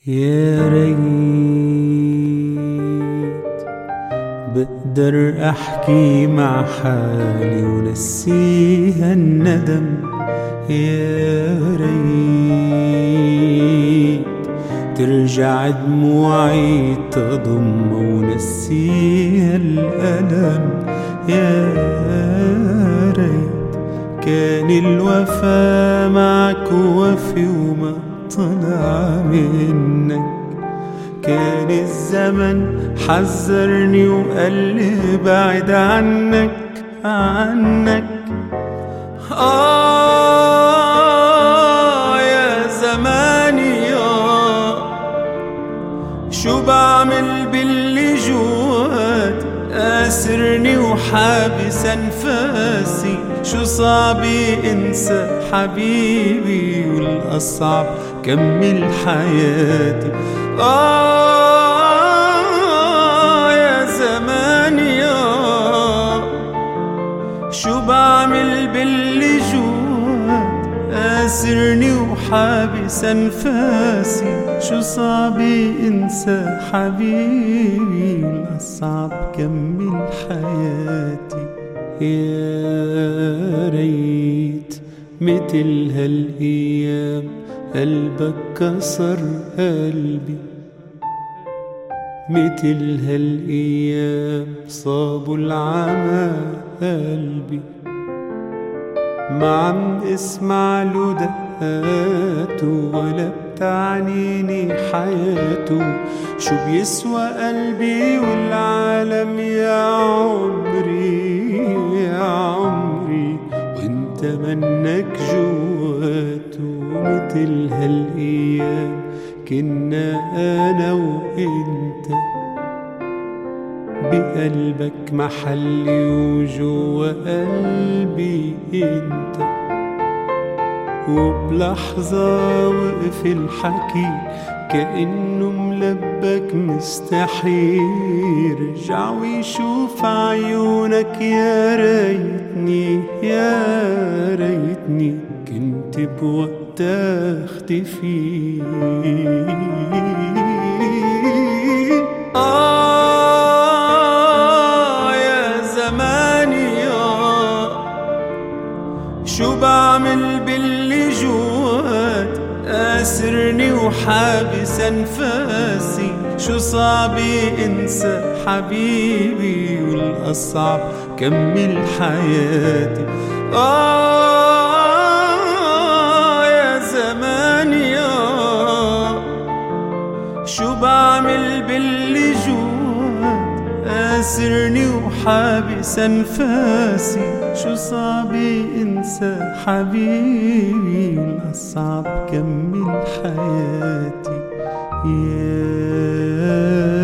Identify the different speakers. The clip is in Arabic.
Speaker 1: يا ريت بقدر احكي مع حالي ونسيها الندم. يا ريت ترجع دموعي تضم ونسيها الألم. يا ريت كان الوفا معك وفي وما طلع منك. كان الزمن حذرني وقال لي بعد عنك يا زماني يا شو بعمل باللي جواتي، آسرني وحابس أنفاسي. شو صعبي انسى حبيبي والأصعب كمل حياتي. يا زماني يا شو بعمل باللي جوات، آسرني وحابس أنفاسي. شو صعبي انسى حبيبي والأصعب كمل حياتي. يا ريت مثل هالأيام قلبك كسر قلبي، مثل هالأيام صابوا العمى قلبي. ما عم اسمع له دقاته ولا بتعنيني حياته. شو بيسوى قلبي والعالم يا عمري يا عمري وانت منك جواته. مثل هالأيام كنا أنا وإنت، بقلبك محلي وجوا قلبي انت. وبلحظة وقف الحكي كأنه ملبك مستحيل. رجع ويشوف عيونك. يا ريتني يا ريتني كنت بوقتها اختفي. يا زماني يا شو بعمل باللي جوات، آسرني وحابس أنفاسي. شو صعبي انسى حبيبي والأصعب كمل حياتي. يا زماني يا شو بعمل باللي جوات، آسرني وحابس أنفاسي. شو صعبي انسى حبيبي والأصعب كمل حياتي. يا